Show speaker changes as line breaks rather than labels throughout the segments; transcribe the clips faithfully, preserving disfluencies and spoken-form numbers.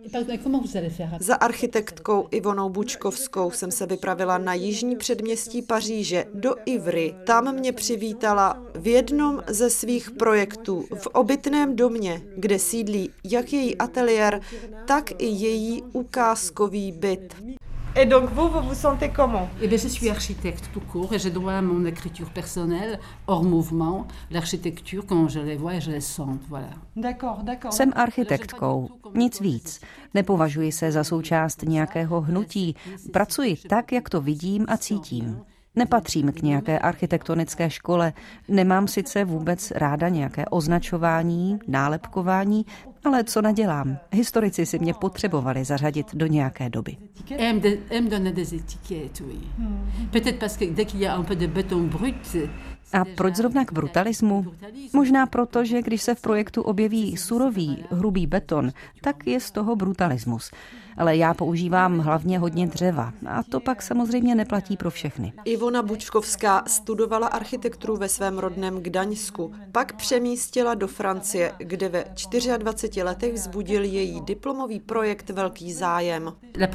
Za architektkou Ivonou Bučkovskou jsem se vypravila na jižní předměstí Paříže do Ivry. Tam mě přivítala v jednom ze svých projektů v obytném domě, kde sídlí jak její ateliér, tak i její ukázkový byt.
Et donc vous, vous vous sentez comment?
Eh bien, je suis architecte tout court et j'ai droit à mon écriture personnelle, hors mouvement, l'architecture quand je les vois et je les sens, voilà.
D'accord, d'accord.
Jsem architektkou, nic víc. Nepovažuji se za součást nějakého hnutí. Pracuji tak, jak to vidím a cítím. Nepatřím k nějaké architektonické škole, nemám sice vůbec ráda nějaké označování, nálepkování, ale co nadělám? Historici si mě potřebovali zařadit do nějaké doby. A proč zrovna k brutalismu? Možná proto, že když se v projektu objeví surový, hrubý beton, tak je z toho brutalismus. Ale já používám hlavně hodně dřeva a to pak samozřejmě neplatí pro všechny.
Ivona Bučkovská studovala architekturu ve svém rodném Gdaňsku, pak přemístila do Francie, kde ve dvaceti čtyřech letech vzbudil její diplomový projekt velký zájem.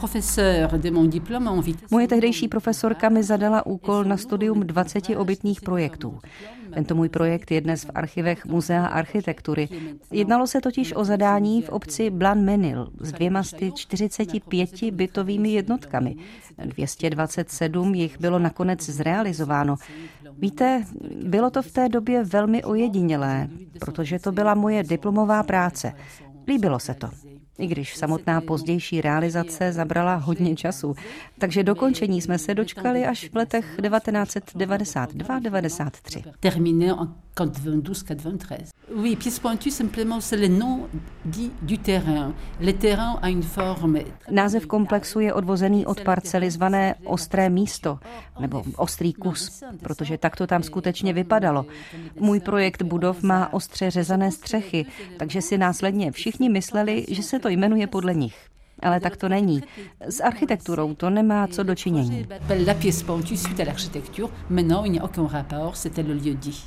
Moje tehdejší profesorka mi zadala úkol na studium dvaceti obytných projektů. Tento můj projekt je dnes v archivech Muzea architektury. Jednalo se totiž o zadání v obci Blancmesnil s dvěma sty čtyřiceti pěti bytovými jednotkami. dvě stě dvacet sedm jich bylo nakonec zrealizováno. Víte, bylo to v té době velmi ojedinělé, protože to byla moje diplomová práce. Líbilo se to. I když samotná pozdější realizace zabrala hodně času. Takže dokončení jsme se dočkali až v letech devatenáct set devadesát dva devadesát tři.
Terminé en quatre-vingt-douze quatre-vingt-treize. Oui, pièce pointue simplement c'est le nom dit du terrain. Le terrain a une forme.
Název komplexu je odvozený od parcely zvané Ostré místo, nebo Ostrý kus, protože tak to tam skutečně vypadalo. Můj projekt budov má ostře řezané střechy, takže si následně všichni mysleli, že se to jmenuje podle nich. Ale tak to není. S architekturou to nemá co dočinění.
La pièce pointue suite à l'architecture, mais non, il n'y a aucun rapport, c'était le lieu dit.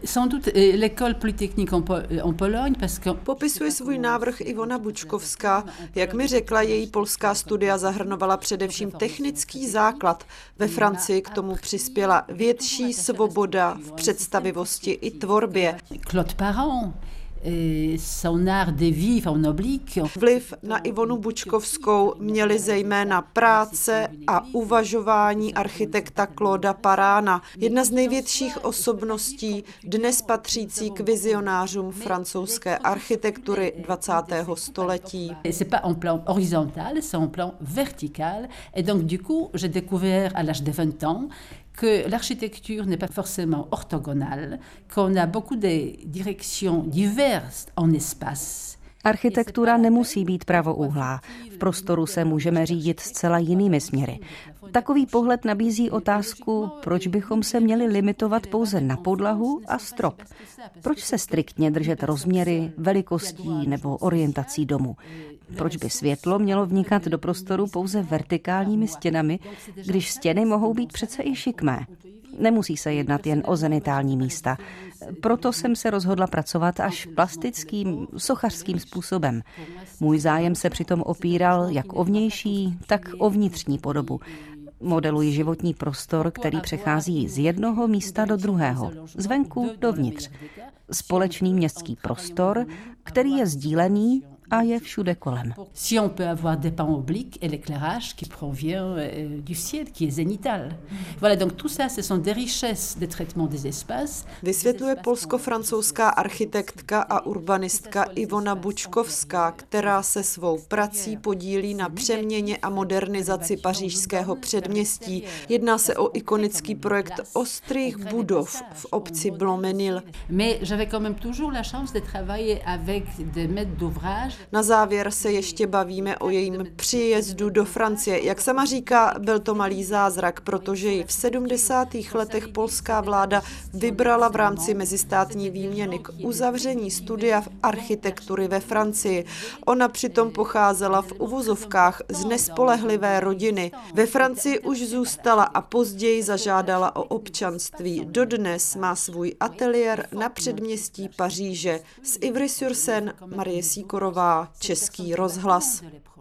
Popisuje svůj návrh Ivona Bučkovská. Jak mi řekla, její polská studia zahrnovala především technický základ. Ve Francii k tomu přispěla větší svoboda v představivosti i tvorbě.
Claude Parent.
Vliv na Ivonu Bučkovskou měly zejména práce a uvažování architekta Clauda Parána, jedna z největších osobností dnes patřící k vizionářům francouzské architektury dvacátého století.
C'est pas en plan horizontal, c'est en plan vertical et donc du coup, j'ai découvert à l'âge de vingt ans que l'architecture n'est pas forcément orthogonale, qu'on a beaucoup de directions diverses en espace.
Architektura nemusí být pravouhlá. V prostoru se můžeme řídit zcela jinými směry. Takový pohled nabízí otázku, proč bychom se měli limitovat pouze na podlahu a strop. Proč se striktně držet rozměry, velikostí nebo orientací domu? Proč by světlo mělo vnikat do prostoru pouze vertikálními stěnami, když stěny mohou být přece i šikmé? Nemusí se jednat jen o zenitální místa. Proto jsem se rozhodla pracovat až plastickým, sochařským způsobem. Můj zájem se přitom opíral jak o vnější, tak o vnitřní podobu. Modeluji životní prostor, který přechází z jednoho místa do druhého, zvenku dovnitř. Společný městský prostor, který je sdílený a je všude kolem.
Si on peut avoir des pans obliques et l'éclairage qui provient du ciel, qui est zénital. Voilà, donc tout ça, ce sont des richesses de traitement des espaces.
Vysvětluje polsko-francouzská architektka a urbanistka Ivona Bučkovská, která se svou prací podílí na přeměně a modernizaci pařížského předměstí. Jedná se o ikonický projekt ostrých budov v obci Blancmesnil.
Mais j'avais quand même toujours la chance de travailler avec des maîtres d'ouvrage.
Na závěr se ještě bavíme o jejím příjezdu do Francie. Jak sama říká, byl to malý zázrak, protože ji v sedmdesátých letech polská vláda vybrala v rámci mezistátní výměny k uzavření studia v architektury ve Francii. Ona přitom pocházela v uvozovkách z nespolehlivé rodiny. Ve Francii už zůstala a později zažádala o občanství. Dodnes má svůj ateliér na předměstí Paříže. Z Ivry-sur-Seine Marie Sýkorová. a Český rozhlas.